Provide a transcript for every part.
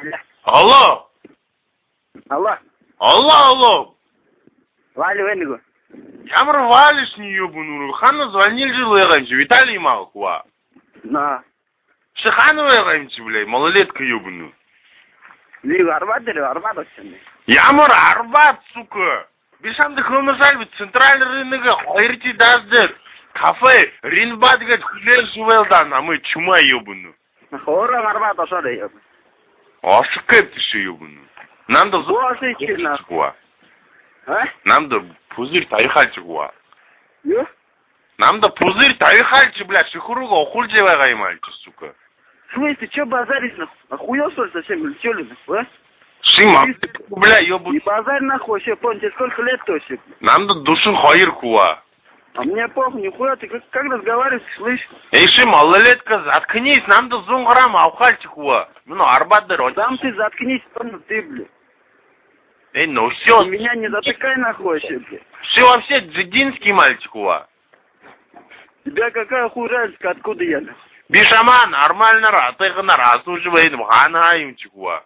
Алло. Алло. Алло. Вали венигу. Ямар валишь не ёбаную. Хана звонили же лэганчи. Виталий Малкова. На. Шихану лэганчи, блядь. Малолетка ёбаную. Лиг Арбат дери, Арбат очсен. Ямар Арбат, сука. Бишамды хромасал бит центральный рынок. Хайрти даздер. Кафе Ринбадга хлеб жевелдан. А мы чума ёбаную. Хорам Арбат ашаре ёб. Ашкэп ты шо ёбаную. Нам да Боже чина. А? Нам да пузырь тайхальчы гуа. Ё? Нам да пузырь тайхальчы, блядь, шихуруга охульчевая гаймальчы, сука. Слышь, ты чё базаришь нахуй? Охуел что ли совсем или чё ли нахуй, а? Шима, бля, ёбу. И базарь нахуй вообще, понял, тебе сколько лет вообще? Нам да душин хайр куа. А мне похуй, нихуя, ты как разговариваешь, слышь? Эй, ши, малолетка, заткнись, нам да зунграм аухальчы куа. Ну, арбат да рот. Сам ты заткнись, понял, ты, блядь. Эй, ну всё. Ты меня не затыкай нахуй вообще, блядь. Все вообще джидинский мальчик уа. Тебя какая хуй разница, откуда я нахуй? Бишама нормально рассуживает в ханаимчик уа.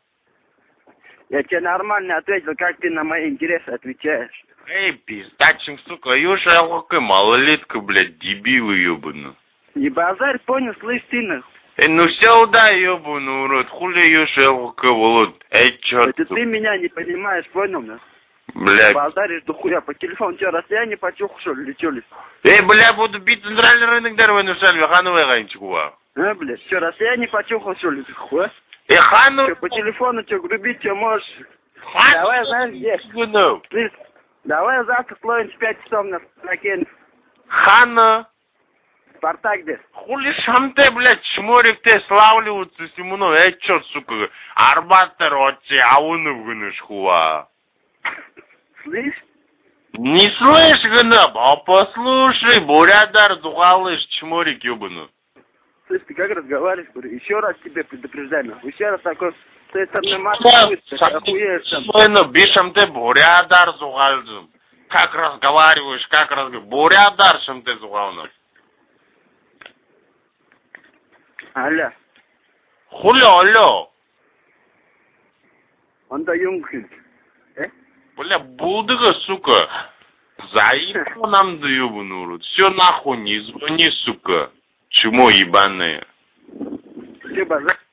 Я тебе нормально ответил, как ты на мои интересы отвечаешь. Эй, пиздачим, сука, юша, какая малолетка, блядь, дебилы ёбану. Не базарь, понял, слышь, ты нахуй. Эй, ну все, да, ёбану, урод, хули юша, какая волод. Эй, чё Это ты меня не понимаешь, понял, нахуй? Блядь. Базаришь до хуя по телефону, что, расстояние почухал, что ли, или чё ли? Эй, бля, буду бить центральный рынок деревой, ну шаль, хановая ганчик уа. А, блядь, что, расстояние почухал, что ли, хуя? Эй, хану... Что, по телефону, что, грубить, что можешь? Хану... Давай, знаешь, где? Слышь, давай завтра словим в 5 часов на Спартаке. Хана... Спартак где? Хули шамте, блядь, чморик те славливаются Симонов, эй, чё, сука, Арбатер отче, а он в гыныш хуа. Слышь? Не слышь, гына, а послушай, бурядар, зугалыш, чморик ёбану. Слышь, ты как разговариваешь, говорю, еще раз тебе предупреждаю, нахуй, еще раз такой, с той стороны мат будет, ты охуеешь там. Ну, бишам ты бурядар зугалдым. Как разговариваешь, бурядар шам ты зугалным. Алло. Алло. Он да юнгхин. Бля, булдыга, сука. Заебал нам да ёбаный урод. Все нахуй не звони, сука. Чмо ебаное. Все базар.